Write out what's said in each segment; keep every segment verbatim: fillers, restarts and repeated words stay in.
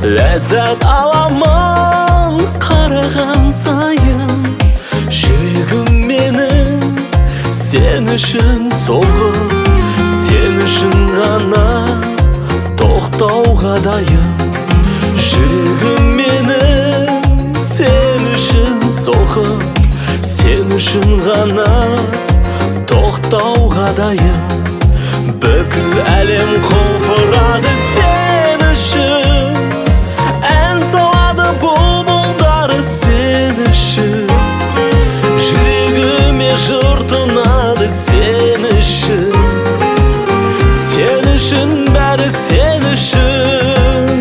ләззат аламын қараған сайын. Жүрегім менің сен үшін соғып, сен үшін ғана тоқтауға дайын. Жүрегім менің сен үшін соғып, сен үшін ғана тоқтауға дайын. Бүкіл әлем құлпырады сен үшін, ән салады бұлбұлдары сен үшін. Жүрегіме жыр тұнады сен үшін. Сен үшін бәрі сен үшін.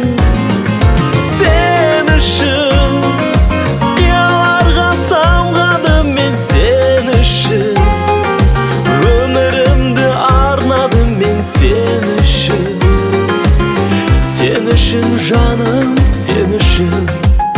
Сен үшін қияларға самғадым мен сен үшін. Өмірімді арнадым мен сен үшін. Сен үшін жаным, сен үшін.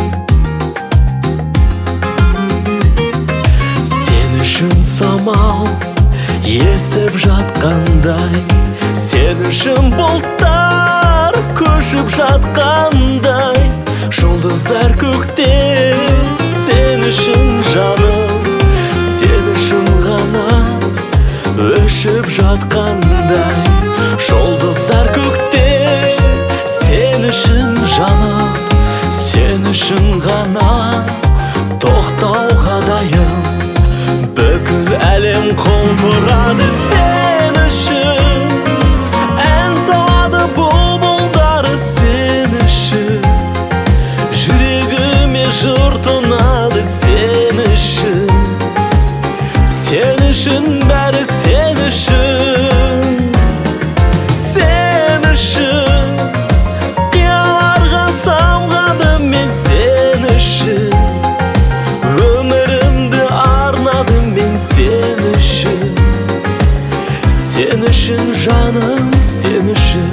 Сен үшін самал есіп жатқандай, сен үшін бұлттар көшіп жатқандай, жұлдыздар көкте сен үшін жаным, сен үшін ғана өшіп жатқандай. Жұлдыздар көкте сен үшін жаным, сен үшін ғана тоқтауға дайын. Бүкіл әлем құлпырады сен үшін, ән салады бұлбұлдары сен үшін. Жүрегіме жыр тұнады сен үшін. Сен үшін бәрі сен үшін. Сен үшін қияларға самғадым мен сен үшін. Өмірімді арнадым мен сен үшін. Сен үшін жаным, сен үшін.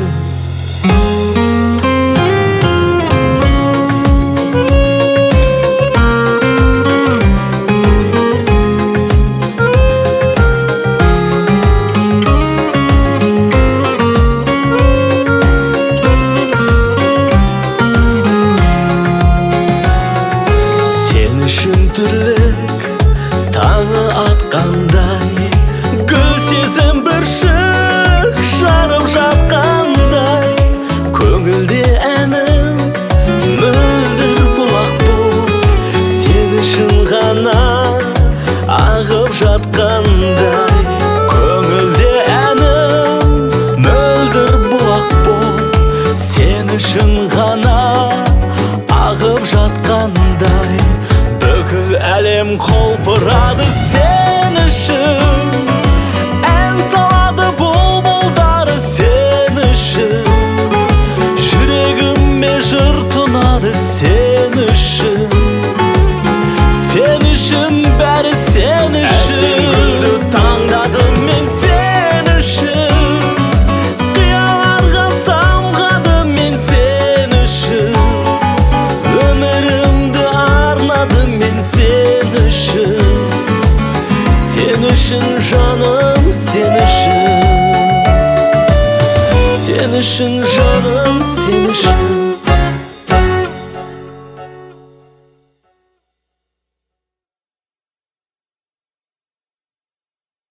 Түрлік таңы атқандай, гүл сезім бір шық жарып жатқандай. Көңілде әнім мөлдір бұлақ болып, сен үшін ғана ағып жатқандай. Көңілде әнім мөлдір бұлақ болып, сен үшін ғана ағып жатқандай. Бүкіл әлем құлпырады сен үшін, ән салады бұлбұлдары сен үшін. Жүрегіме жыр тұнады сен үшін. Сен үшін бәрі сен үшін. Әсем гүлді таңдадым мен сен үшін. Қияларға самғадым мен сен үшін. Өмірімді арнадым мен сен үшін. Сен үшін жаным, сен үшін. Сен үшін жаным, сен үшін.